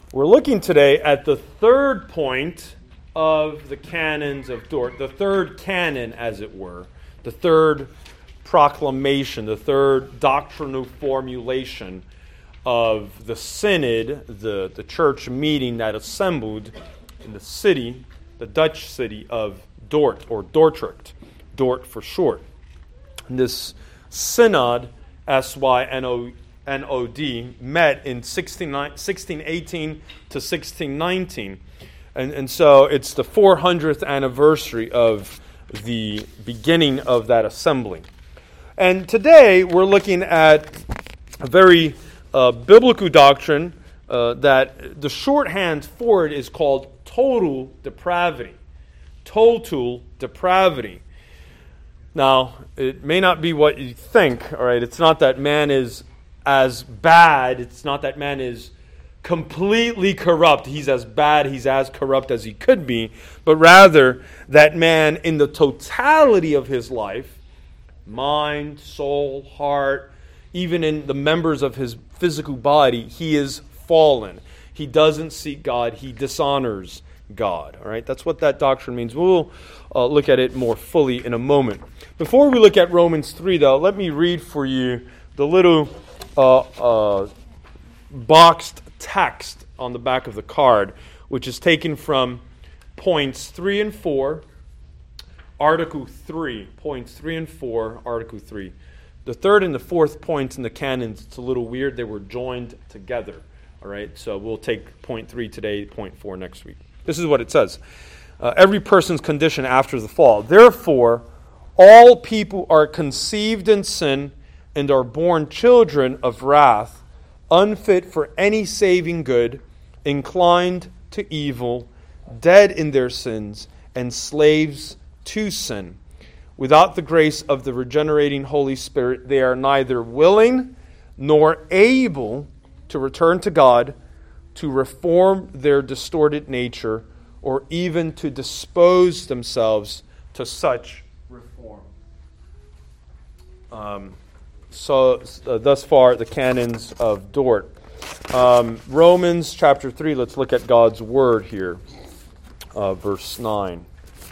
We're looking today at the third point of the canons of Dort, the third canon, as it were, the third proclamation, the third doctrinal formulation of the synod, the church meeting that assembled in the city, the Dutch city of Dort, or Dordrecht, Dort for short. And this synod, S-Y-N-O-D, met in 1618 to 1619. And so it's the 400th anniversary of the beginning of that assembly. And today we're looking at a very biblical doctrine that the shorthand for it is called total depravity. Total depravity. Now, it may not be what you think, all right? It's not that man is as bad. It's not that man is completely corrupt. He's as bad, he's as corrupt as he could be. But rather, that man in the totality of his life, mind, soul, heart, even in the members of his physical body, he is fallen. He doesn't seek God. He dishonors God. All right, that's what that doctrine means. We'll look at it more fully in a moment. Before we look at Romans 3, though, let me read for you the little boxed text on the back of the card, which is taken from points 3 and 4, Article 3. Points 3 and 4, Article 3. The third and the fourth points in the canons, it's a little weird. They were joined together. All right, so we'll take point 3 today, point 4 next week. This is what it says. Every person's condition after the fall. Therefore, all people are conceived in sin and are born children of wrath, unfit for any saving good, inclined to evil, dead in their sins, and slaves to sin. Without the grace of the regenerating Holy Spirit, they are neither willing nor able to return to God, to reform their distorted nature, or even to dispose themselves to such reform. Thus far, the canons of Dort. Romans chapter 3, let's look at God's word here. Verse 9.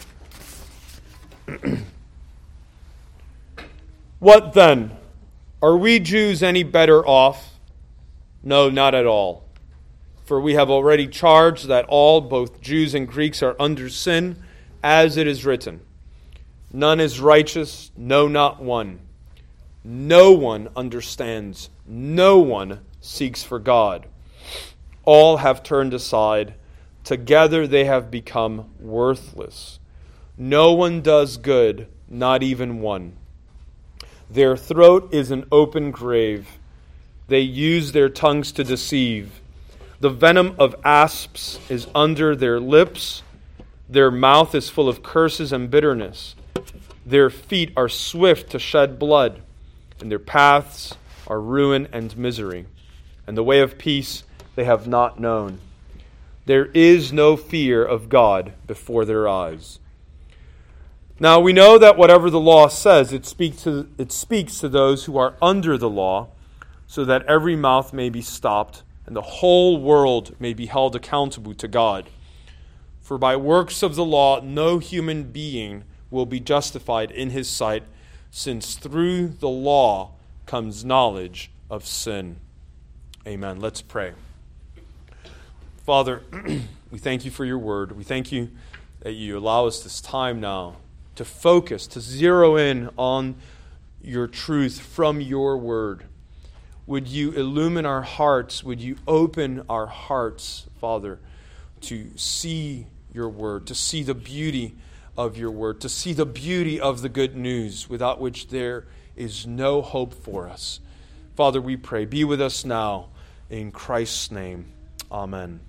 What then? Are we Jews any better off? No, not at all. For we have already charged that all, both Jews and Greeks, are under sin, as it is written. None is righteous, no, not one. No one understands. No one seeks for God. All have turned aside. Together they have become worthless. No one does good, not even one. Their throat is an open grave. They use their tongues to deceive. The venom of asps is under their lips. Their mouth is full of curses and bitterness. Their feet are swift to shed blood, and their paths are ruin and misery. And the way of peace they have not known. There is no fear of God before their eyes. Now we know that whatever the law says, it speaks to those who are under the law, so that every mouth may be stopped, and the whole world may be held accountable to God. For by works of the law, no human being will be justified in his sight, since through the law comes knowledge of sin. Amen. Let's pray. Father, we thank you for your word. We thank you that you allow us this time now to focus, to zero in on your truth from your word. Would you illumine our hearts? Would you open our hearts, Father, to see your word, to see the beauty of your word, to see the beauty of the good news, without which there is no hope for us. Father, we pray, be with us now, in Christ's name. Amen.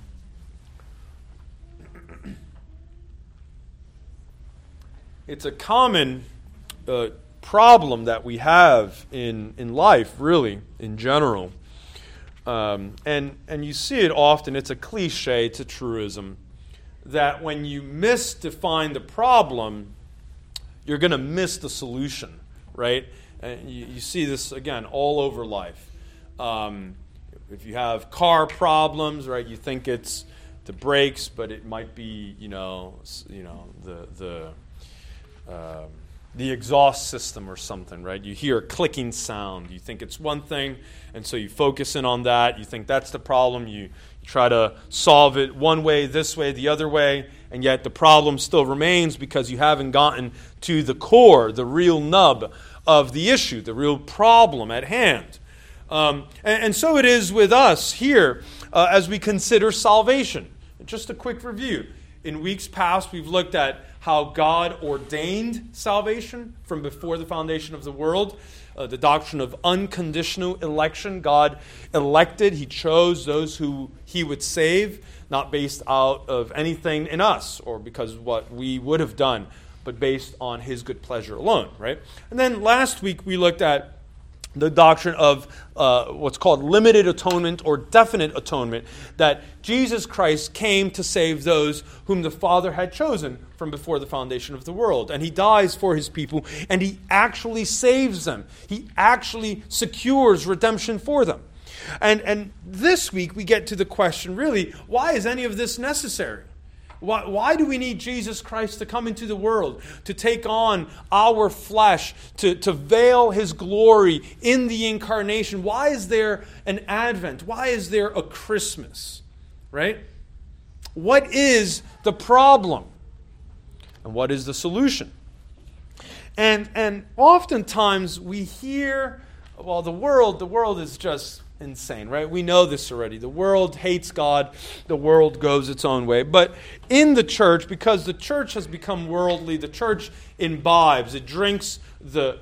It's a common problem that we have in life, really, in general. And you see it often. It's a cliche, it's a truism, that when you misdefine the problem, you're going to miss the solution, right? And you see this, again, all over life. If you have car problems, right, you think it's the brakes, but it might be, the exhaust system or something, right? You hear a clicking sound. You think it's one thing, and so you focus in on that. You think that's the problem. You try to solve it one way, this way, the other way, and yet the problem still remains because you haven't gotten to the core, the real nub of the issue, the real problem at hand. And so it is with us here as we consider salvation. Just a quick review. In weeks past, we've looked at how God ordained salvation from before the foundation of the world. The doctrine of unconditional election. God elected, He chose those who He would save, not based out of anything in us or because of what we would have done, but based on His good pleasure alone, right? And then last week we looked at the doctrine of what's called limited atonement or definite atonement, that Jesus Christ came to save those whom the Father had chosen from before the foundation of the world. And He dies for His people, and He actually saves them. He actually secures redemption for them. And this week we get to the question, really, why is any of this necessary? Why do we need Jesus Christ to come into the world, to take on our flesh, to veil His glory in the incarnation? Why is there an Advent? Why is there a Christmas? Right? What is the problem? And what is the solution? And oftentimes we hear, well, the world is just insane, right? We know this already. The world hates God. The world goes its own way. But in the church, because the church has become worldly, the church imbibes. It drinks the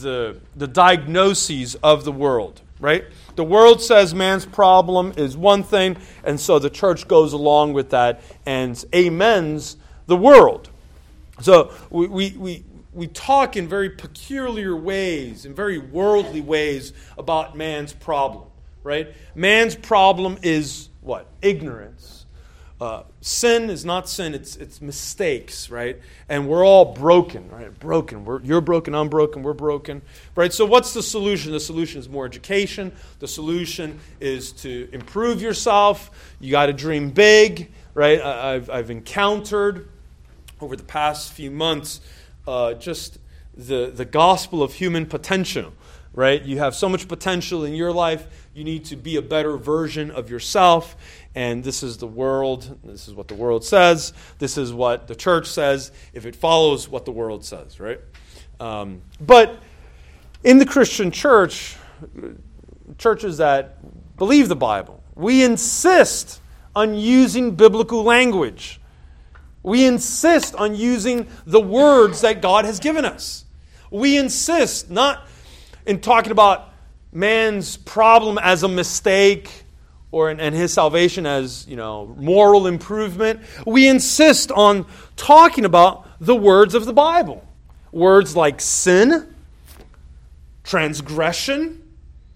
diagnoses of the world, right? The world says man's problem is one thing, and so the church goes along with that and amens the world. So we talk in very peculiar ways, in very worldly ways about man's problem. Right? Man's problem is what? Ignorance. Sin is not sin, it's mistakes, right? And we're all broken, right? Broken. You're broken, I'm broken, we're broken. Right? So what's the solution? The solution is more education. The solution is to improve yourself. You got to dream big, right? I've encountered over the past few months just the gospel of human potential. Right? You have so much potential in your life. You need to be a better version of yourself. And this is the world. This is what the world says. This is what the church says if it follows what the world says, right? But in the Christian church, churches that believe the Bible, we insist on using biblical language. We insist on using the words that God has given us. We insist not in talking about man's problem as a mistake and his salvation as, moral improvement. We insist on talking about the words of the Bible. Words like sin, transgression,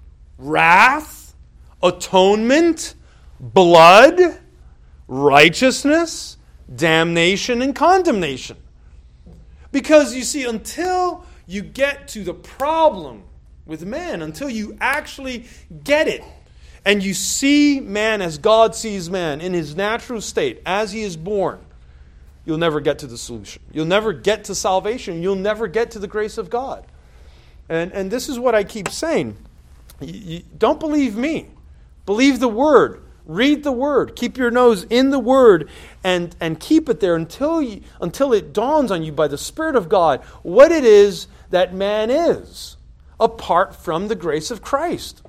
wrath, atonement, blood, righteousness, damnation, and condemnation. Because you see, until you get to the problem with man, until you actually get it, and you see man as God sees man in his natural state, as he is born, you'll never get to the solution. You'll never get to salvation. You'll never get to the grace of God. And this is what I keep saying. You don't believe me. Believe the Word. Read the Word. Keep your nose in the Word and keep it there until it dawns on you by the Spirit of God what it is that man is apart from the grace of Christ.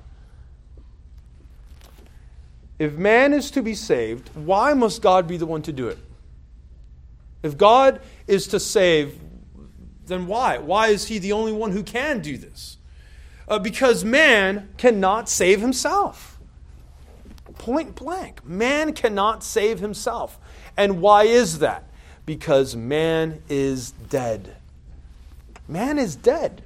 If man is to be saved, why must God be the one to do it? If God is to save, then why? Why is He the only one who can do this? Because man cannot save himself. Point blank. Man cannot save himself. And why is that? Because man is dead. Man is dead.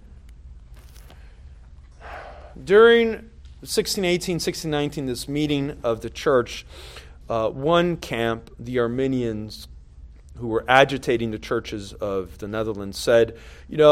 During 1618, 1619, this meeting of the church, one camp, the Arminians, who were agitating the churches of the Netherlands, said,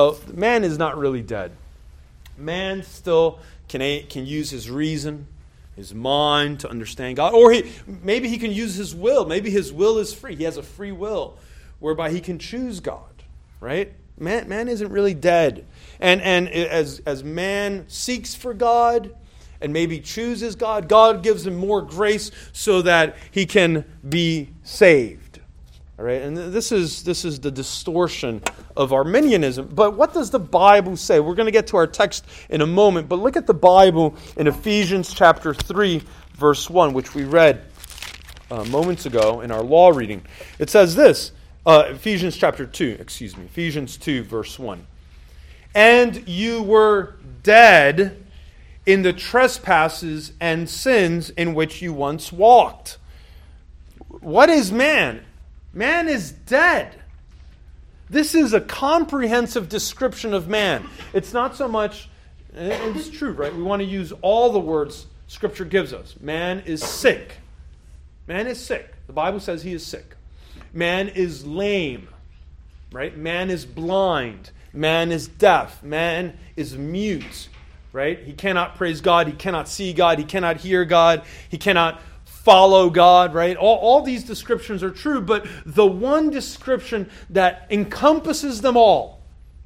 man is not really dead. Man still can use his reason. his mind to understand God. Or maybe he can use his will. Maybe his will is free. He has a free will whereby he can choose God, right? Man isn't really dead. And as man seeks for God and maybe chooses God, God gives him more grace so that he can be saved. All right, and this is the distortion of Arminianism. But what does the Bible say? We're going to get to our text in a moment, but look at the Bible in Ephesians chapter 3, verse 1, which we read moments ago in our law reading. It says this, Ephesians 2, verse 1. And you were dead in the trespasses and sins in which you once walked. What is man? Man is dead. This is a comprehensive description of man. It's not so much, and it's true, right? We want to use all the words Scripture gives us. Man is sick. Man is sick. The Bible says he is sick. Man is lame, right? Man is blind. Man is deaf. Man is mute, right? He cannot praise God. He cannot see God. He cannot hear God. He cannot follow God, right? All these descriptions are true, but the one description that encompasses them all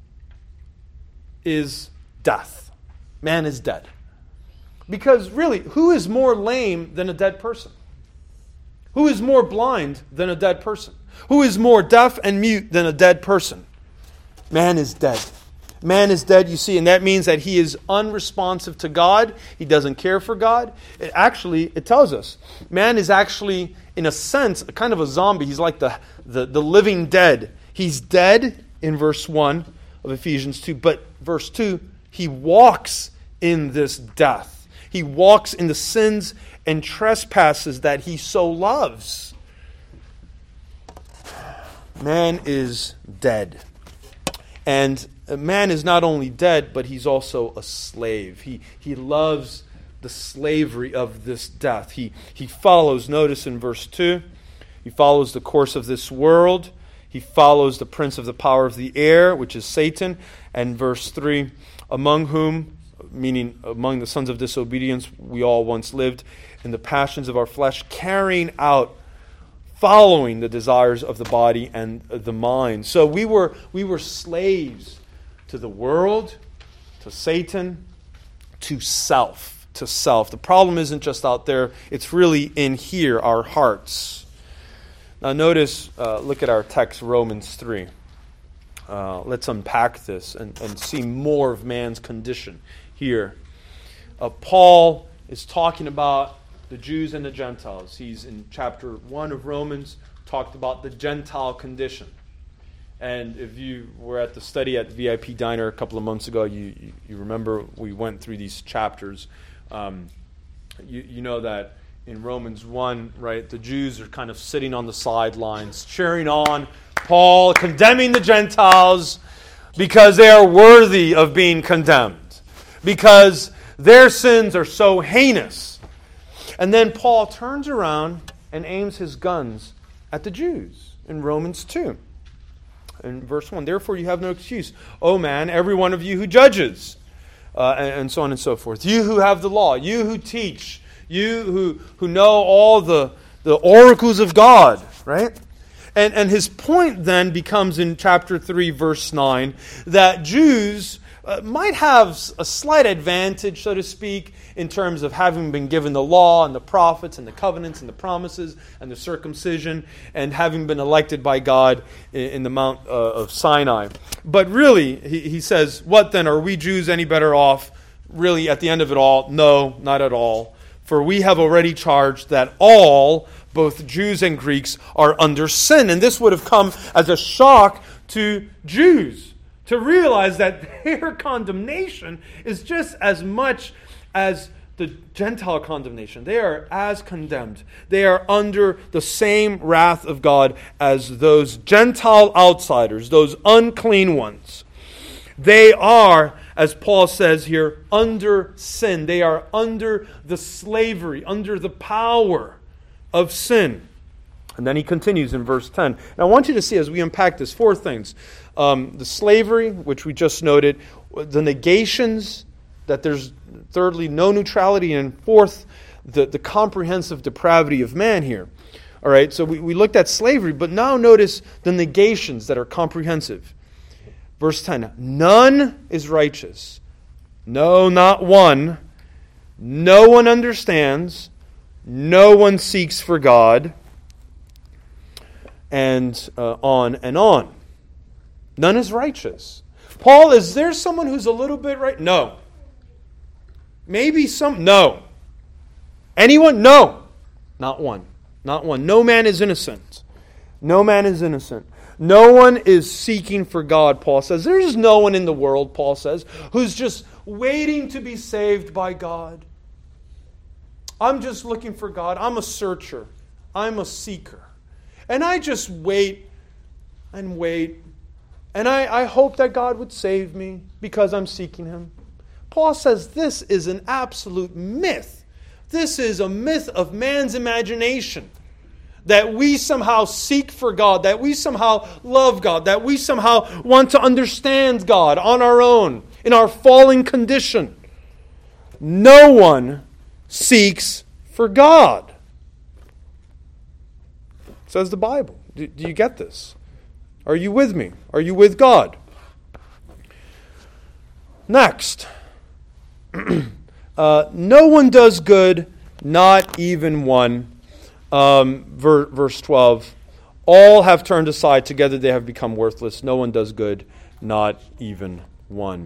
is death. Man is dead. Because really, who is more lame than a dead person? Who is more blind than a dead person? Who is more deaf and mute than a dead person? Man is dead. Man is dead, you see, and that means that he is unresponsive to God. He doesn't care for God. It tells us, man is actually, in a sense, kind of a zombie. He's like the living dead. He's dead in verse 1 of Ephesians 2, but verse 2, he walks in this death. He walks in the sins and trespasses that he so loves. Man is dead. And man is not only dead, but he's also a slave. He loves the slavery of this death. He follows, notice in verse 2, he follows the course of this world. He follows the prince of the power of the air, which is Satan. And verse 3, among whom, meaning among the sons of disobedience, we all once lived in the passions of our flesh, carrying out, following the desires of the body and the mind. So we were slaves to the world, to Satan, to self. The problem isn't just out there, it's really in here, our hearts. Now notice, look at our text, Romans 3. Let's unpack this and see more of man's condition here. Paul is talking about the Jews and the Gentiles. He's in chapter 1 of Romans, talked about the Gentile condition. And if you were at the study at the VIP Diner a couple of months ago, you remember we went through these chapters. You know that in Romans 1, right, the Jews are kind of sitting on the sidelines, cheering on Paul, condemning the Gentiles because they are worthy of being condemned, because their sins are so heinous. And then Paul turns around and aims his guns at the Jews in Romans 2. In verse 1, therefore you have no excuse, O man, every one of you who judges, and so on and so forth. You who have the law, you who teach, you who know all the oracles of God, right? And his point then becomes in chapter 3, verse 9, that Jews might have a slight advantage, so to speak, in terms of having been given the law and the prophets and the covenants and the promises and the circumcision and having been elected by God in the Mount of Sinai. But really, he says, what then? Are we Jews any better off? Really, at the end of it all, no, not at all. For we have already charged that all, both Jews and Greeks, are under sin. And this would have come as a shock to Jews, to realize that their condemnation is just as much as the Gentile condemnation. They are as condemned. They are under the same wrath of God as those Gentile outsiders, those unclean ones. They are, as Paul says here, under sin. They are under the slavery, under the power of sin. And then he continues in verse 10. Now I want you to see, as we unpack this, four things. The slavery, which we just noted, the negations, that there's thirdly no neutrality, and fourth, the comprehensive depravity of man here. All right, so we looked at slavery, but now notice the negations that are comprehensive. Verse 10, none is righteous. No, not one. No one understands. No one seeks for God. And on and on. None is righteous. Paul, is there someone who's a little bit right? No. Maybe some? No. Anyone? No. Not one. Not one. No man is innocent. No man is innocent. No one is seeking for God, Paul says. There's no one in the world, Paul says, who's just waiting to be saved by God. I'm just looking for God. I'm a searcher. I'm a seeker. And I just wait and wait. And I hope that God would save me because I'm seeking Him. Paul says this is an absolute myth. This is a myth of man's imagination. That we somehow seek for God, that we somehow love God, that we somehow want to understand God on our own, in our fallen condition. No one seeks for God, says the Bible. Do you get this? Are you with me? Are you with God? Next. No one does good, not even one. Verse 12. All have turned aside. Together they have become worthless. No one does good, not even one.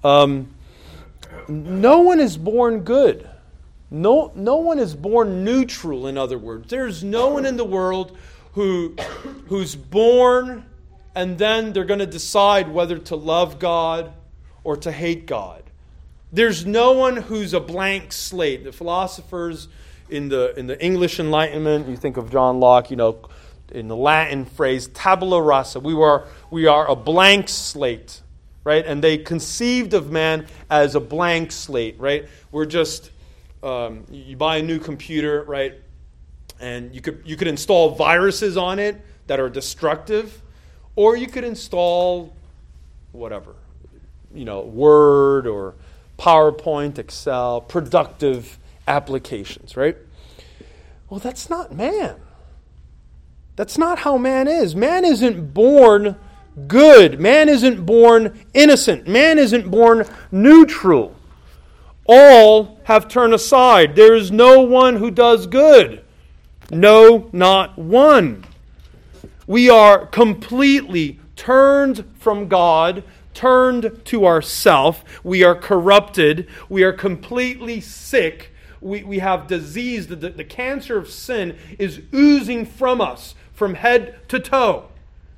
No one is born good. No one is born neutral, in other words. There's no one in the world who's born and then they're going to decide whether to love God or to hate God. There's no one who's a blank slate. The philosophers in the English Enlightenment, you think of John Locke, in the Latin phrase, tabula rasa. We are a blank slate, right? And they conceived of man as a blank slate, right? We're just, you buy a new computer, right? And you could install viruses on it that are destructive, or you could install whatever, Word or PowerPoint, Excel, productive applications, right? Well, that's not man. That's not how man is. Man isn't born good. Man isn't born innocent. Man isn't born neutral. All have turned aside. There is no one who does good. No, not one. We are completely turned from God, turned to ourself. We are corrupted. We are completely sick. We have disease. The cancer of sin is oozing from us, from head to toe.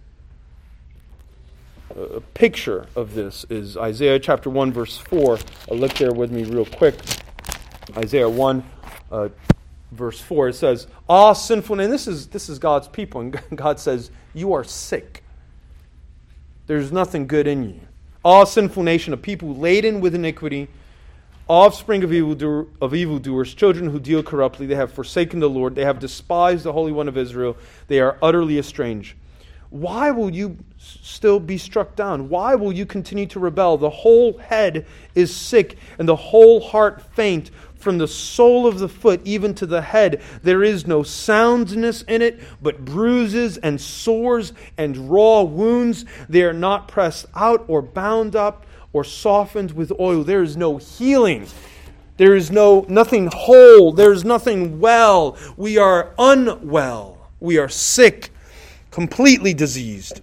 A picture of this is Isaiah chapter 1, verse 4. Look there with me real quick. Isaiah 1, verse 4. It says, "Ah, sinful," and this is God's people, and God says, "You are sick. There's nothing good in you. Ah, sinful nation, a people laden with iniquity, offspring of evildoers, children who deal corruptly. They have forsaken the Lord. They have despised the Holy One of Israel. They are utterly estranged. Why will you still be struck down? Why will you continue to rebel? The whole head is sick, and the whole heart faint. From the sole of the foot even to the head, there is no soundness in it, but bruises and sores and raw wounds. They are not pressed out or bound up or softened with oil." There is no healing. There is nothing whole. There is nothing well. We are unwell. We are sick, completely diseased.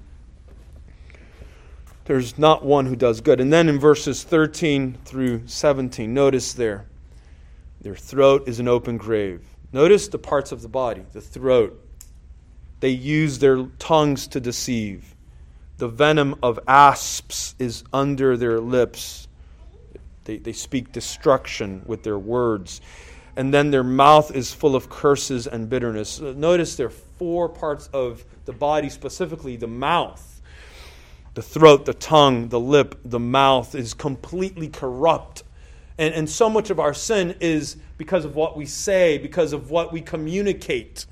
There's not one who does good. And then in verses 13 through 17, notice there, their throat is an open grave. Notice the parts of the body, the throat. They use their tongues to deceive. The venom of asps is under their lips. They speak destruction with their words. And then their mouth is full of curses and bitterness. Notice there are 4 parts of the body, specifically the mouth. The throat, the tongue, the lip, the mouth is completely corrupt. And so much of our sin is because of what we say, because of what we communicate.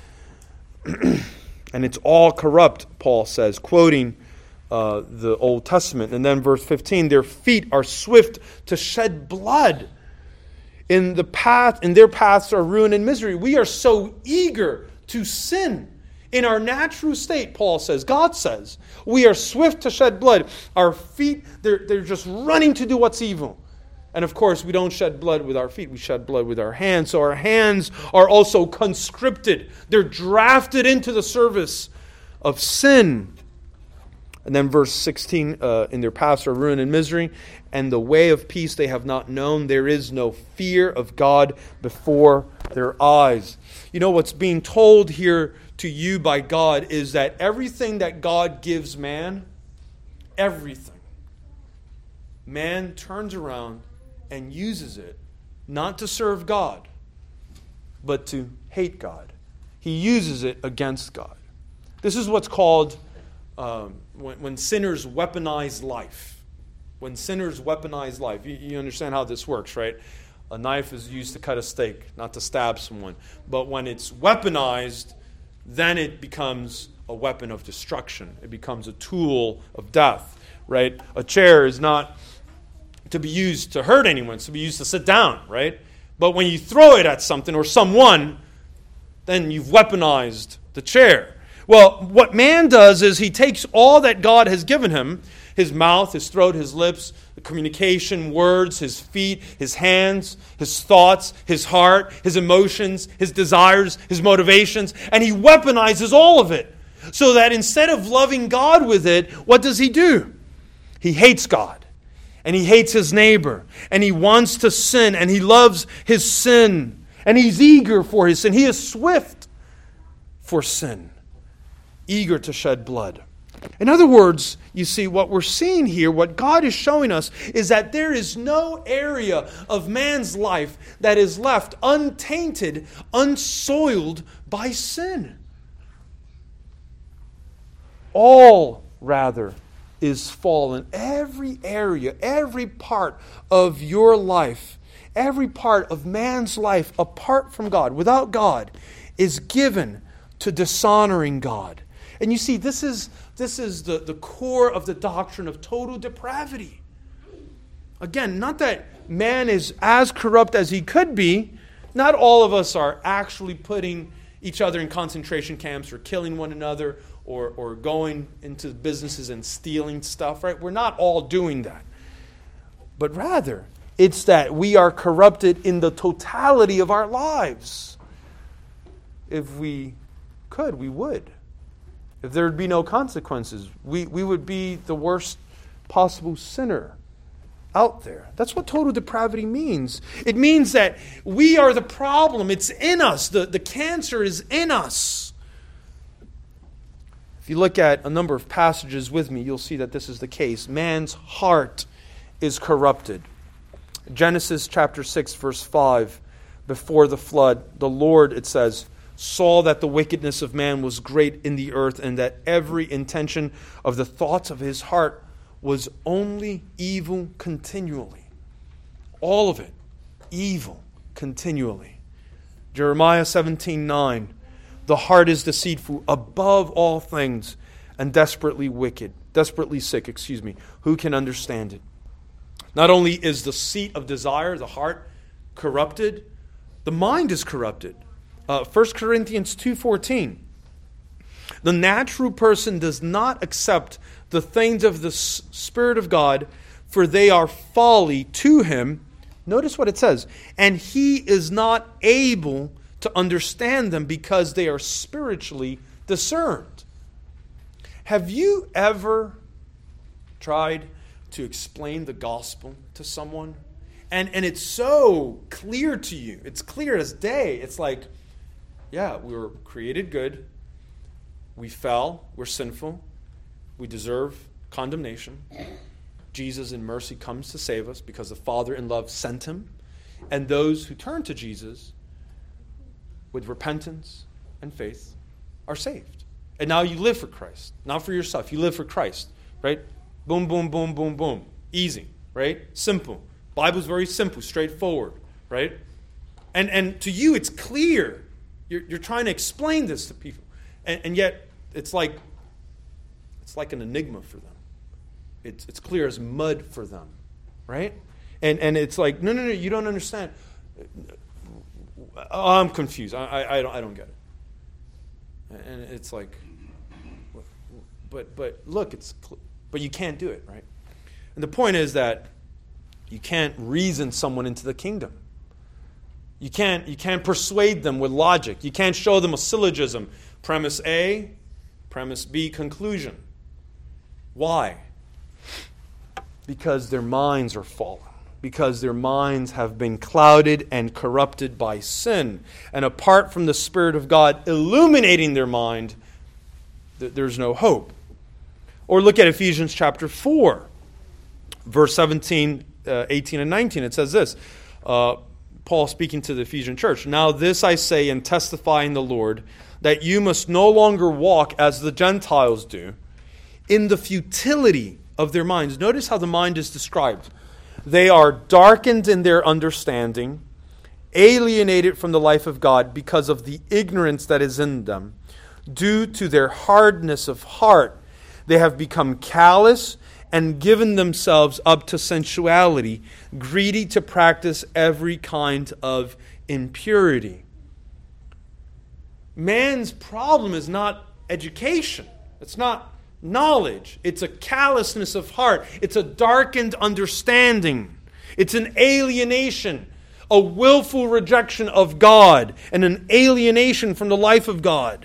And it's all corrupt, Paul says, quoting the Old Testament. And then verse 15, their feet are swift to shed blood. in their paths are ruin and misery. We are so eager to sin. In our natural state, Paul says, God says, we are swift to shed blood. Our feet, they're just running to do what's evil. And of course, we don't shed blood with our feet. We shed blood with our hands. So our hands are also conscripted. They're drafted into the service of sin. And then verse 16, in their paths are ruin and misery, and the way of peace they have not known. There is no fear of God before their eyes. You know, what's being told here to you by God is that everything that God gives man, everything, man turns around and uses it not to serve God, but to hate God. He uses it against God. This is what's called when sinners weaponize life. When sinners weaponize life. You understand how this works, right? A knife is used to cut a steak, not to stab someone. But when it's weaponized, then it becomes a weapon of destruction. It becomes a tool of death, right? A chair is not to be used to hurt anyone. It's to be used to sit down, right? But when you throw it at something or someone, then you've weaponized the chair. Well, what man does is he takes all that God has given him, his mouth, his throat, his lips, the communication, words, his feet, his hands, his thoughts, his heart, his emotions, his desires, his motivations, and he weaponizes all of it. So that instead of loving God with it, what does he do? He hates God, and he hates his neighbor, and he wants to sin, and he loves his sin, and he's eager for his sin. He is swift for sin, eager to shed blood. In other words, you see, what we're seeing here, what God is showing us, is that there is no area of man's life that is left untainted, unsoiled by sin. All, rather, is fallen. Every area, every part of your life, every part of man's life apart from God, without God, is given to dishonoring God. And you see, this is the core of the doctrine of total depravity. Again, not that man is as corrupt as he could be. Not all of us are actually putting each other in concentration camps or killing one another or going into businesses and stealing stuff, right? We're not all doing that. But rather, it's that we are corrupted in the totality of our lives. If we could, we would. If there would be no consequences, we would be the worst possible sinner out there. That's what total depravity means. It means that we are the problem. It's in us. The cancer is in us. If you look at a number of passages with me, you'll see that this is the case. Man's heart is corrupted. Genesis chapter 6, verse 5, before the flood, the Lord, it says, saw that the wickedness of man was great in the earth, and that every intention of the thoughts of his heart was only evil continually. All of it, evil continually. Jeremiah 17:9, the heart is deceitful above all things and desperately sick, who can understand it? Not only is the seat of desire, the heart, corrupted, the mind is corrupted. 1 Corinthians 2:14. The natural person does not accept the things of the Spirit of God, for they are folly to him. Notice what it says. And he is not able to understand them because they are spiritually discerned. Have you ever tried to explain the gospel to someone? And it's so clear to you. It's clear as day. It's like, yeah, we were created good. We fell. We're sinful. We deserve condemnation. Jesus in mercy comes to save us because the Father in love sent him. And those who turn to Jesus with repentance and faith are saved. And now you live for Christ. Not for yourself. You live for Christ. Right? Boom, boom, boom, boom, boom. Easy. Right? Simple. Bible's very simple, straightforward. Right? And to you it's clear. You're trying to explain this to people. And yet it's like an enigma for them. It's clear as mud for them. Right? And it's like, no, you don't understand. I'm confused. I don't get it. And it's like, but look, but you can't do it, right? And the point is that you can't reason someone into the kingdom. You can't persuade them with logic. You can't show them a syllogism. Premise A, premise B, conclusion. Why? Because their minds are fallen. Because their minds have been clouded and corrupted by sin. And apart from the Spirit of God illuminating their mind, there's no hope. Or look at Ephesians chapter 4, verse 17, 18, and 19. It says this, Paul speaking to the Ephesian church, "Now this I say and testify in the Lord, that you must no longer walk as the Gentiles do, in the futility of their minds." Notice how the mind is described. They are darkened in their understanding, alienated from the life of God because of the ignorance that is in them. Due to their hardness of heart, they have become callous and given themselves up to sensuality, greedy to practice every kind of impurity. Man's problem is not education. It's not knowledge. It's a callousness of heart. It's a darkened understanding. It's an alienation, a willful rejection of God, and an alienation from the life of God.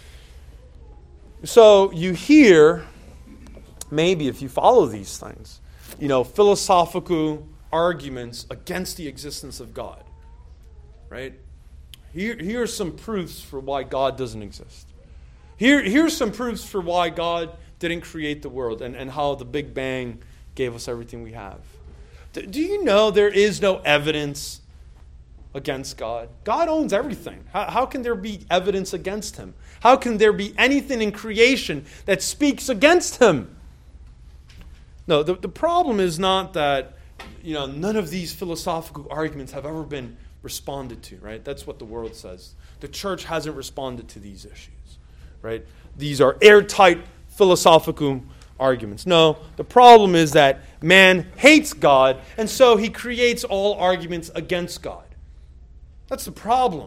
So you hear, maybe if you follow these things, philosophical arguments against the existence of God, right? Here are some proofs for why God doesn't exist. Here's some proofs for why God didn't create the world and how the Big Bang gave us everything we have. Do you know there is no evidence against God? God owns everything. How can there be evidence against Him? How can there be anything in creation that speaks against Him? No, the problem is not that none of these philosophical arguments have ever been responded to, right? That's what the world says. The church hasn't responded to these issues, right? These are airtight philosophical arguments. No, the problem is that man hates God, and so he creates all arguments against God. That's the problem.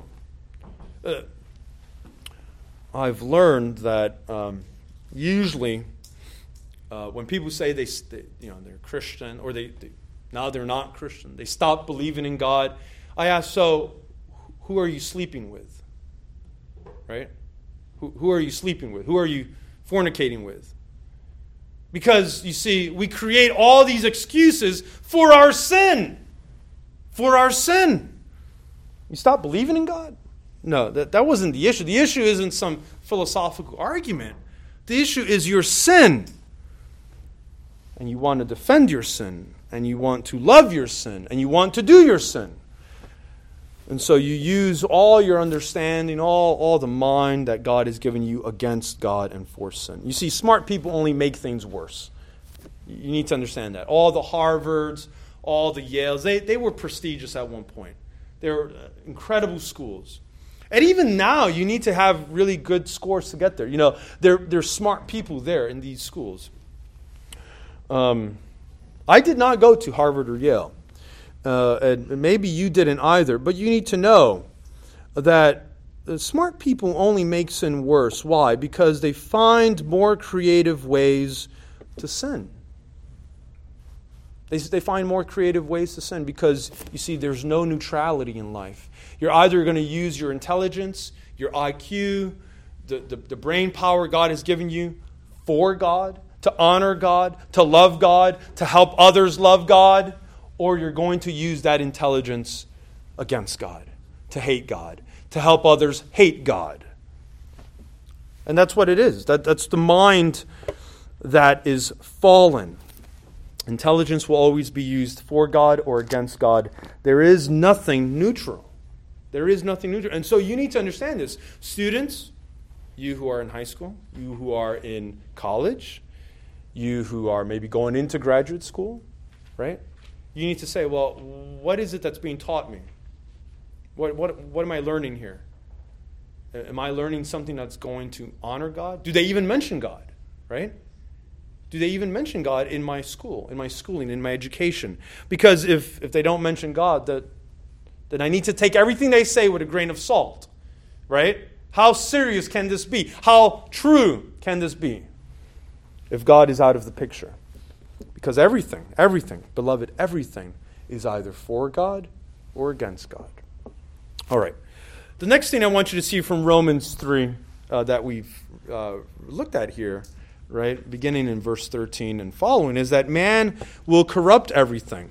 I've learned that usually when people say they're Christian, or now they're not Christian, they stop believing in God, I ask, so who are you sleeping with? Right? Who are you sleeping with? Who are you fornicating with? Because, you see, we create all these excuses for our sin. For our sin. You stop believing in God? No, that wasn't the issue. The issue isn't some philosophical argument. The issue is your sin. And you want to defend your sin. And you want to love your sin. And you want to do your sin. And so you use all your understanding, all the mind that God has given you against God and for sin. You see, smart people only make things worse. You need to understand that. All the Harvards, all the Yales, they were prestigious at one point. They were incredible schools. And even now, you need to have really good scores to get there. There's smart people there in these schools. I did not go to Harvard or Yale. And maybe you didn't either, but you need to know that smart people only make sin worse. Why? Because they find more creative ways to sin. They find more creative ways to sin because, you see, there's no neutrality in life. You're either going to use your intelligence, your IQ, the brain power God has given you for God, to honor God, to love God, to help others love God, or you're going to use that intelligence against God, to hate God, to help others hate God. And that's what it is. That's the mind that is fallen. Intelligence will always be used for God or against God. There is nothing neutral. There is nothing neutral. And so you need to understand this. Students, you who are in high school, you who are in college, you who are maybe going into graduate school, right? You need to say, well, what is it that's being taught me? What am I learning here? Am I learning something that's going to honor God? Do they even mention God, right? Do they even mention God in my school, in my schooling, in my education? Because if they don't mention God, then I need to take everything they say with a grain of salt. Right? How serious can this be? How true can this be if God is out of the picture? Because everything, beloved, everything is either for God or against God. All right. The next thing I want you to see from Romans 3 that we've looked at here, right, beginning in verse 13 and following, is that man will corrupt everything.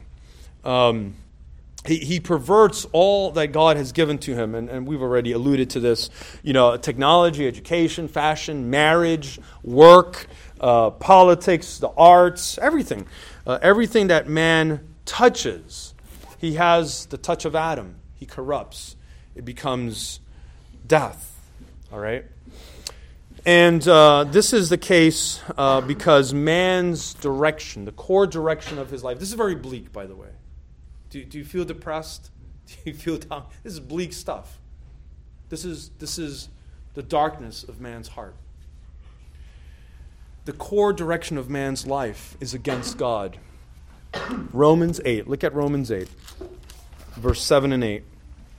He perverts all that God has given to him, and we've already alluded to this. Technology, education, fashion, marriage, work, politics, the arts, everything. Everything that man touches, he has the touch of Adam. He corrupts. It becomes death. All right? And this is the case because man's direction, the core direction of his life, this is very bleak, by the way. Do you feel depressed? Do you feel down? This is bleak stuff. This is the darkness of man's heart. The core direction of man's life is against God. Romans 8. Look at Romans 8, verse 7 and 8.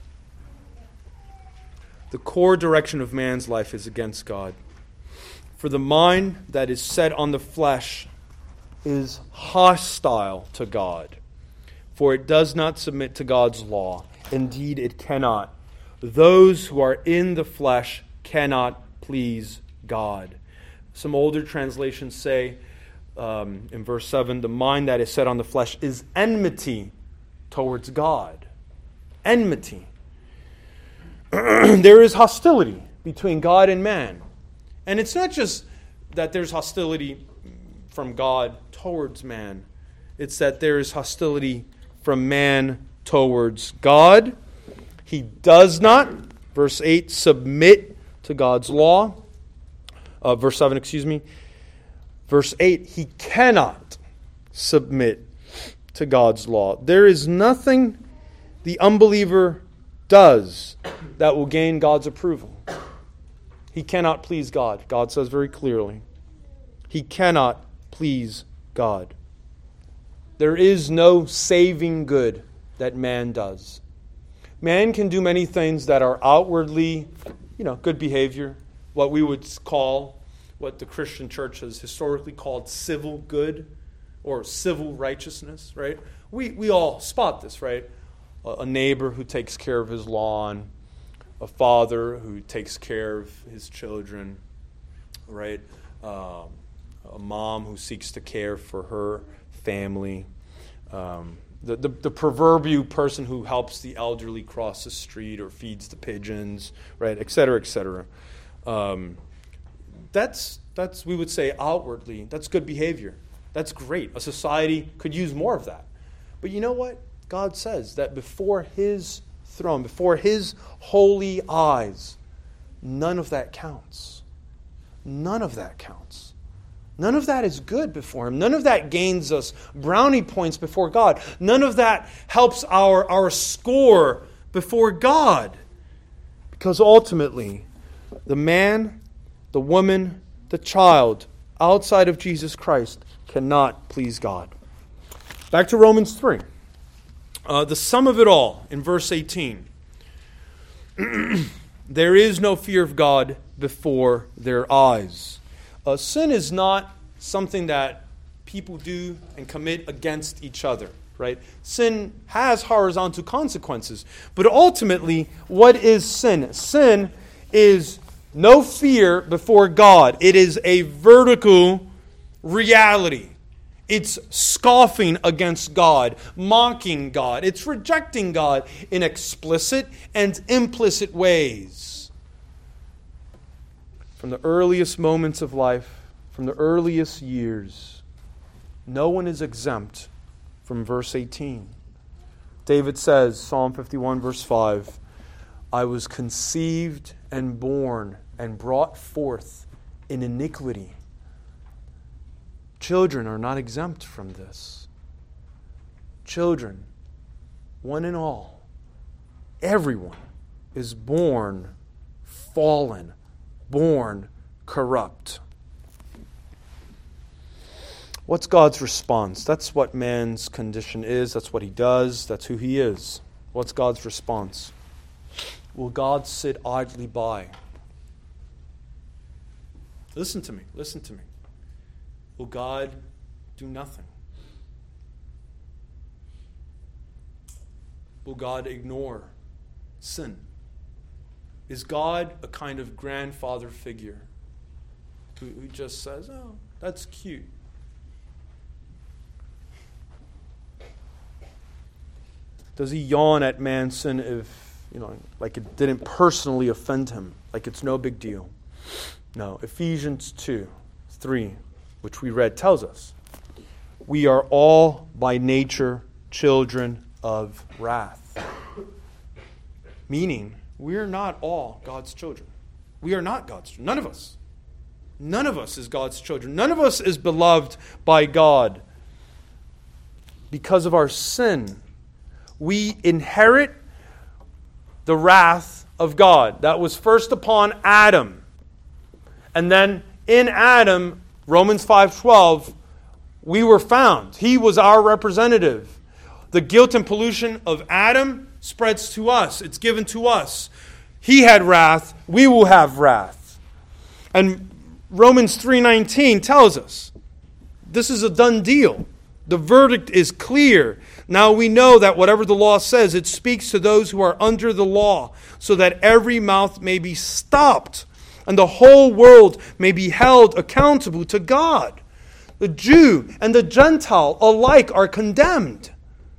The core direction of man's life is against God. For the mind that is set on the flesh is hostile to God. For it does not submit to God's law. Indeed, it cannot. Those who are in the flesh cannot please God. Some older translations say, in verse 7, the mind that is set on the flesh is enmity towards God. Enmity. There is hostility between God and man. And it's not just that there's hostility from God towards man. It's that there is hostility from man towards God. He does not, verse 8, submit to God's law. Verse 7, excuse me. Verse 8, he cannot submit to God's law. There is nothing the unbeliever does that will gain God's approval. He cannot please God. God says very clearly. He cannot please God. There is no saving good that man does. Man can do many things that are outwardly, good behavior, what we would call, what the Christian church has historically called civil good or civil righteousness, right? We all spot this, right? A neighbor who takes care of his lawn, a father who takes care of his children, right? A mom who seeks to care for her family, the proverbial person who helps the elderly cross the street or feeds the pigeons, right, et cetera, et cetera. That's we would say outwardly, that's good behavior. That's great. A society could use more of that. But you know what? God says that before His throne, before His holy eyes, none of that counts. None of that counts. None of that is good before Him. None of that gains us brownie points before God. None of that helps our score before God. Because ultimately, the man, the woman, the child outside of Jesus Christ cannot please God. Back to Romans 3. The sum of it all in verse 18. There is no fear of God before their eyes. Sin is not something that people do and commit against each other, right? Sin has horizontal consequences. But ultimately, what is sin? Sin is no fear before God. It is a vertical reality. It's scoffing against God, mocking God. It's rejecting God in explicit and implicit ways. From the earliest moments of life, from the earliest years, no one is exempt from verse 18. David says, Psalm 51, verse 5, I was conceived and born and brought forth in iniquity. Children are not exempt from this. Children, one and all, everyone is born fallen, born corrupt. What's God's response? That's what man's condition is. That's what he does. That's who he is. What's God's response? Will God sit idly by? Listen to me. Listen to me. Will God do nothing? Will God ignore sin? Is God a kind of grandfather figure who just says, oh, that's cute? Does he yawn at man's sin if, like it didn't personally offend him, like it's no big deal? No. Ephesians 2:3, which we read, tells us, we are all by nature children of wrath. Meaning, we're not all God's children. We are not God's children. None of us. None of us is God's children. None of us is beloved by God. Because of our sin, we inherit the wrath of God. That was first upon Adam. And then in Adam, Romans 5:12, we were found. He was our representative. The guilt and pollution of Adam spreads to us. It's given to us. He had wrath. We will have wrath. And Romans 3:19 tells us this is a done deal. The verdict is clear. Now we know that whatever the law says, it speaks to those who are under the law, so that every mouth may be stopped and the whole world may be held accountable to God. The Jew and the Gentile alike are condemned.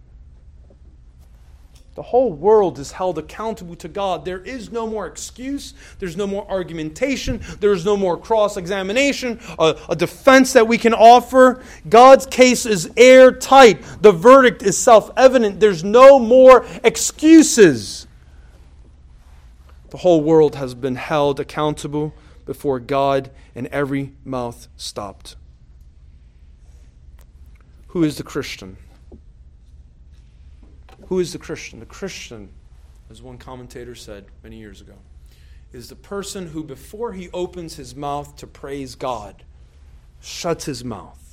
The whole world is held accountable to God. There is no more excuse. There's no more argumentation. There's no more cross-examination, a defense that we can offer. God's case is airtight. The verdict is self-evident. There's no more excuses. The whole world has been held accountable before God, and every mouth stopped. Who is the Christian? Who is the Christian? The Christian, as one commentator said many years ago, is the person who, before he opens his mouth to praise God, shuts his mouth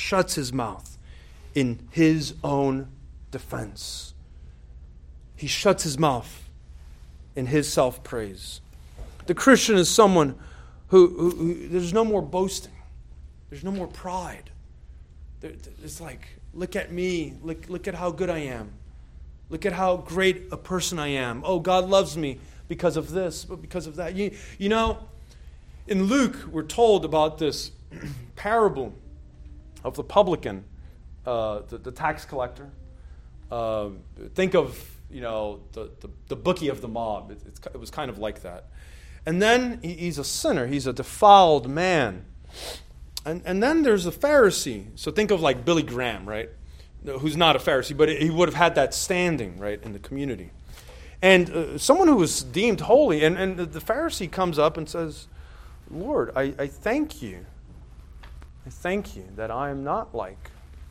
in his own defense. He shuts his mouth in his self-praise. The Christian is someone who there's no more boasting. There's no more pride. It's like, look at me. Look at how good I am. Look at how great a person I am. Oh, God loves me because of this, but because of that. You know, in Luke, we're told about this parable of the publican, the tax collector. Think of, the bookie of the mob. It was kind of like that. And then he's a sinner. He's a defiled man. And then there's a Pharisee. So think of like Billy Graham, right? Who's not a Pharisee, but he would have had that standing, right, in the community. And someone who was deemed holy, and the Pharisee comes up and says, Lord, I thank you. I thank you that I am not like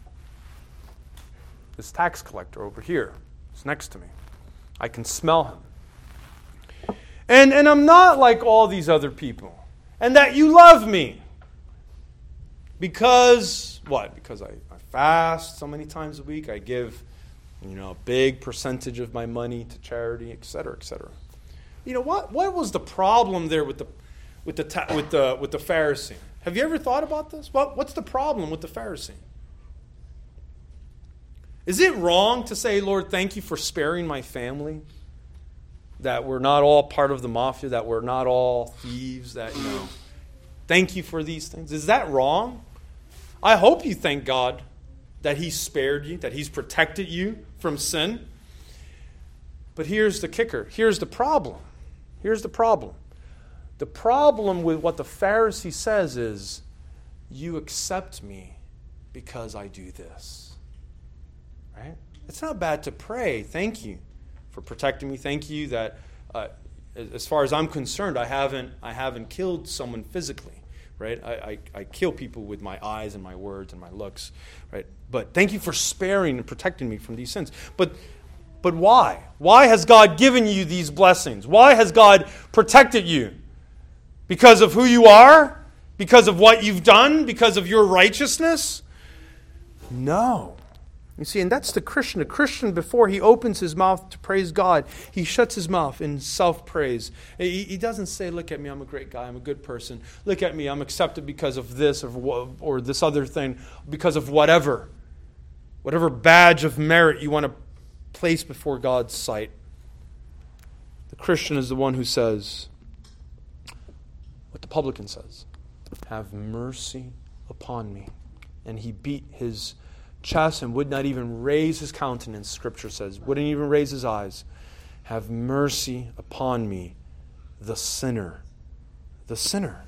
this tax collector over here. He's next to me. I can smell him. And I'm not like all these other people. And that you love me. Because, what? Because I fast so many times a week. I give, a big percentage of my money to charity, etc., etc. What was the problem there with the Pharisee? Have you ever thought about this? What's the problem with the Pharisee? Is it wrong to say, Lord, thank you for sparing my family? That we're not all part of the mafia, that we're not all thieves, that, thank you for these things. Is that wrong? I hope you thank God that He spared you, that He's protected you from sin. But here's the kicker. Here's the problem. Here's the problem. The problem with what the Pharisee says is, you accept me because I do this. Right? It's not bad to pray, thank you for protecting me. Thank you that, as far as I'm concerned, I haven't killed someone physically. Right? I kill people with my eyes and my words and my looks. Right? But thank you for sparing and protecting me from these sins. But why? Why has God given you these blessings? Why has God protected you? Because of who you are? Because of what you've done? Because of your righteousness? No. You see, and that's the Christian. The Christian, before he opens his mouth to praise God, he shuts his mouth in self-praise. He doesn't say, look at me, I'm a great guy, I'm a good person. Look at me, I'm accepted because of this or this other thing, because of whatever badge of merit you want to place before God's sight. The Christian is the one who says what the publican says, have mercy upon me. And he beat his chest and would not even raise his countenance, Scripture says, wouldn't even raise his eyes. Have mercy upon me, the sinner. The sinner.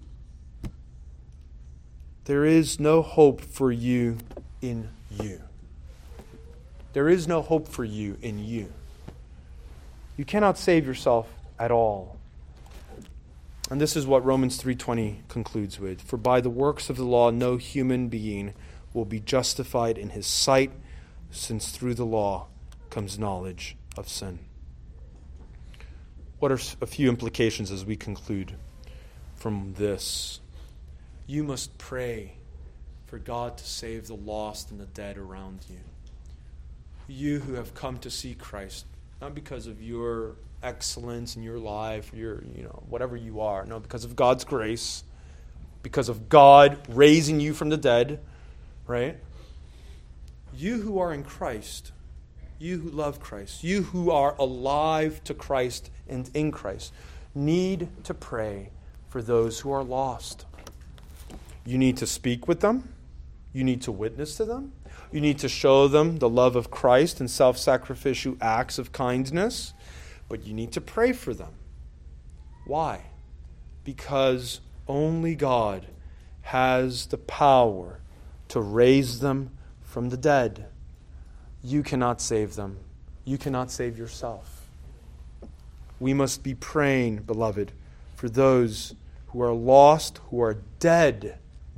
There is no hope for you in you. There is no hope for you in you. You cannot save yourself at all. And this is what Romans 3:20 concludes with. For by the works of the law no human being will be justified in his sight, since through the law comes knowledge of sin. What are a few implications as we conclude from this? You must pray for God to save the lost and the dead around you. You who have come to see Christ, not because of your excellence in your life, your whatever you are, no, because of God's grace, because of God raising you from the dead, right? You who are in Christ, you who love Christ, you who are alive to Christ and in Christ, need to pray for those who are lost. You need to speak with them. You need to witness to them. You need to show them the love of Christ and self-sacrificial acts of kindness. But you need to pray for them. Why? Because only God has the power to raise them from the dead. You cannot save them. You cannot save yourself. We must be praying, beloved, for those who are lost, who are dead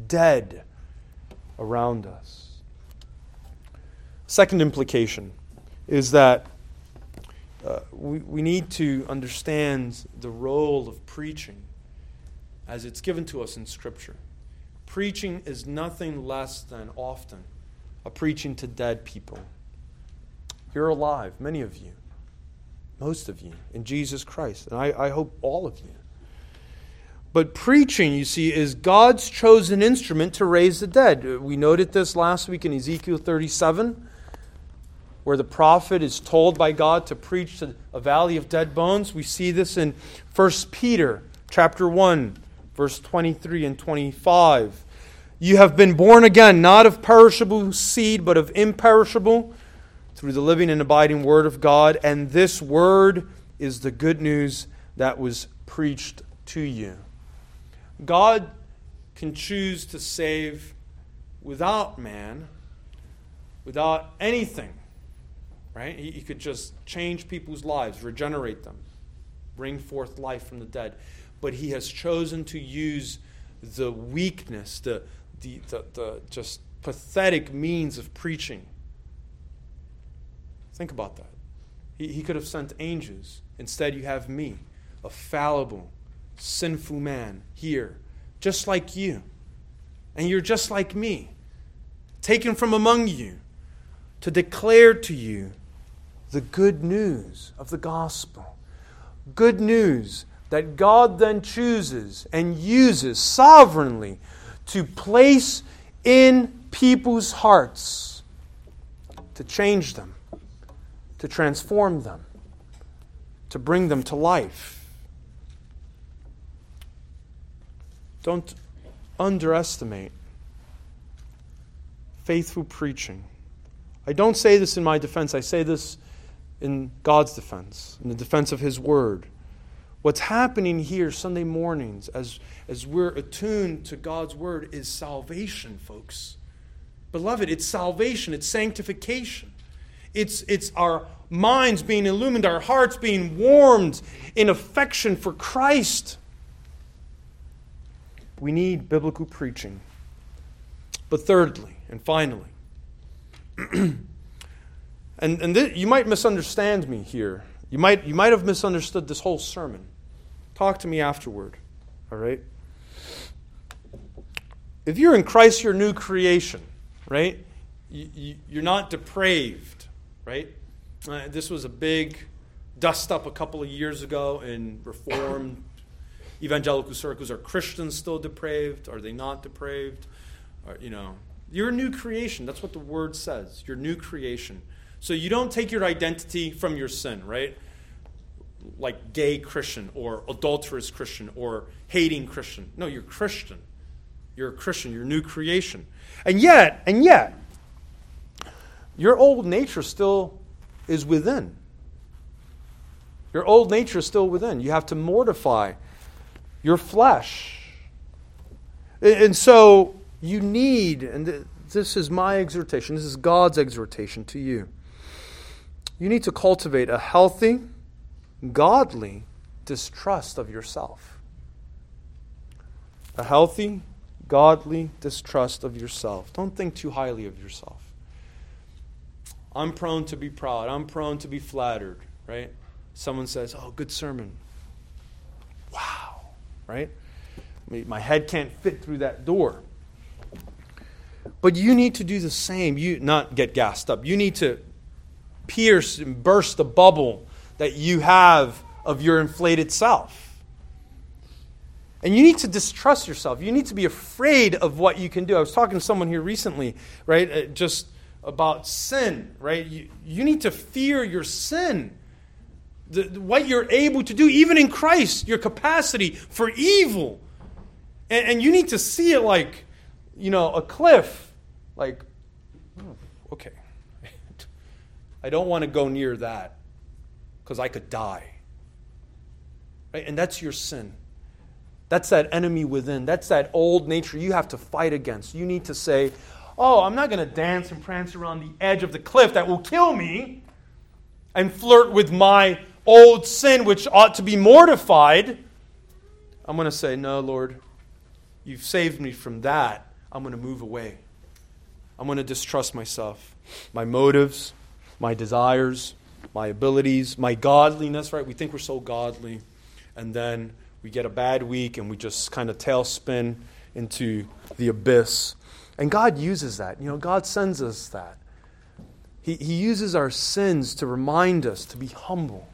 around us. Second implication is that we need to understand the role of preaching as it's given to us in Scripture. Preaching is nothing less than often a preaching to dead people. You're alive, many of you, most of you, in Jesus Christ, and I hope all of you. But preaching, you see, is God's chosen instrument to raise the dead. We noted this last week in Ezekiel 37, where the prophet is told by God to preach to a valley of dead bones. We see this in 1 Peter chapter 1, verse 23 and 25. You have been born again, not of perishable seed, but of imperishable, through the living and abiding Word of God. And this Word is the good news that was preached to you. God can choose to save without man, without anything. Right? He could just change people's lives, regenerate them, bring forth life from the dead. But He has chosen to use the weakness, the just pathetic means of preaching. Think about that. He could have sent angels. Instead, you have me, a fallible, sinful man here, just like you. And you're just like me, taken from among you to declare to you the good news of the gospel. Good news that God then chooses and uses sovereignly to place in people's hearts, to change them, to transform them, to bring them to life. Don't underestimate faithful preaching. I don't say this in my defense. I say this in God's defense, in the defense of His Word. What's happening here Sunday mornings as we're attuned to God's Word is salvation, folks. Beloved, it's salvation. It's sanctification. It's our minds being illumined, our hearts being warmed in affection for Christ. We need biblical preaching. But thirdly, and finally, you might misunderstand me here. You might have misunderstood this whole sermon. Talk to me afterward, all right? If you're in Christ, you're a new creation, right? you're not depraved, right? This was a big dust-up a couple of years ago in Reformed evangelical circles. Are Christians still depraved? Are they not depraved? You're a new creation. That's what the Word says. You're a new creation. So you don't take your identity from your sin, right? Like gay Christian or adulterous Christian or hating Christian. No, you're Christian. You're a Christian. You're a new creation. And yet, your old nature still is within. Your old nature is still within. You have to mortify your flesh. And so you need, and this is my exhortation, this is God's exhortation to you. You need to cultivate a healthy, godly distrust of yourself. A healthy, godly distrust of yourself. Don't think too highly of yourself. I'm prone to be proud. I'm prone to be flattered, right? Someone says, "Oh, good sermon." Wow, right? My head can't fit through that door. But you need to do the same. You not get gassed up. You need to pierce and burst the bubble that you have of your inflated self. And you need to distrust yourself. You need to be afraid of what you can do. I was talking to someone here recently, right? Just about sin, right? You need to fear your sin. What you're able to do, even in Christ, your capacity for evil. And you need to see it like, a cliff. Like, okay, I don't want to go near that because I could die. Right? And that's your sin. That's that enemy within. That's that old nature you have to fight against. You need to say, "Oh, I'm not going to dance and prance around the edge of the cliff that will kill me and flirt with my old sin, which ought to be mortified." I'm going to say, "No, Lord, you've saved me from that. I'm going to move away. I'm going to distrust myself, my motives, my desires, my abilities, my godliness," right? We think we're so godly. And then we get a bad week and we just kind of tailspin into the abyss. And God uses that. God sends us that. He uses our sins to remind us to be humble,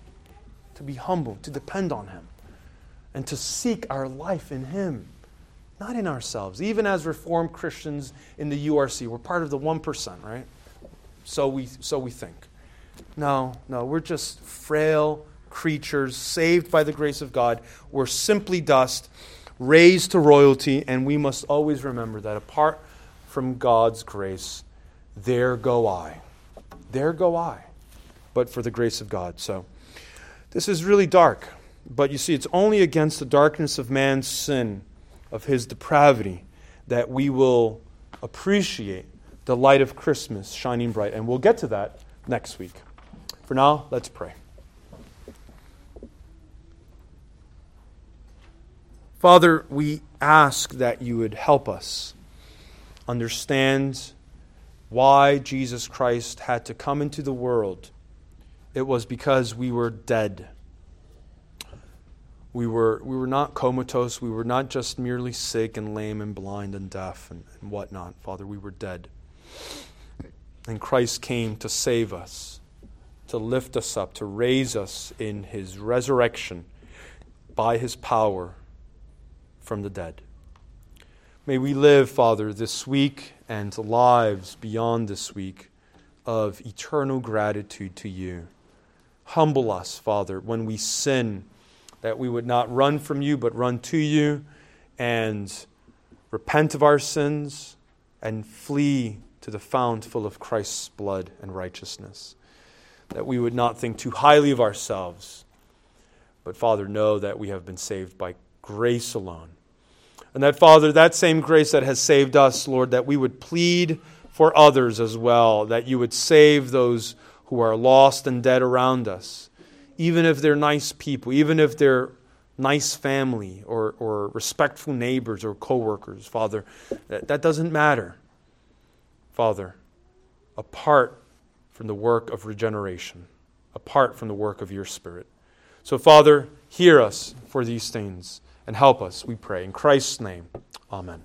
to depend on Him, and to seek our life in Him, not in ourselves. Even as Reformed Christians in the URC, we're part of the 1%, right? So we think. No, we're just frail creatures saved by the grace of God. We're simply dust, raised to royalty, and we must always remember that apart from God's grace, there go I. There go I. But for the grace of God. So this is really dark. But you see, it's only against the darkness of man's sin, of his depravity, that we will appreciate the light of Christmas shining bright. And we'll get to that next week. For now, let's pray. Father, we ask that you would help us understand why Jesus Christ had to come into the world. It was because we were dead. We were not comatose. We were not just merely sick and lame and blind and deaf and whatnot. Father, we were dead. And Christ came to save us, to lift us up, to raise us in His resurrection by His power from the dead. May we live, Father, this week and lives beyond this week of eternal gratitude to you. Humble us, Father, when we sin, that we would not run from you, but run to you and repent of our sins and flee to the fount full of Christ's blood and righteousness. That we would not think too highly of ourselves, but, Father, know that we have been saved by grace alone. And that, Father, that same grace that has saved us, Lord, that we would plead for others as well, that you would save those who are lost and dead around us, even if they're nice people, even if they're nice family or respectful neighbors or co-workers, Father, that doesn't matter, Father, apart from the work of regeneration, apart from the work of your Spirit. So, Father, hear us for these things and help us, we pray. In Christ's name, amen.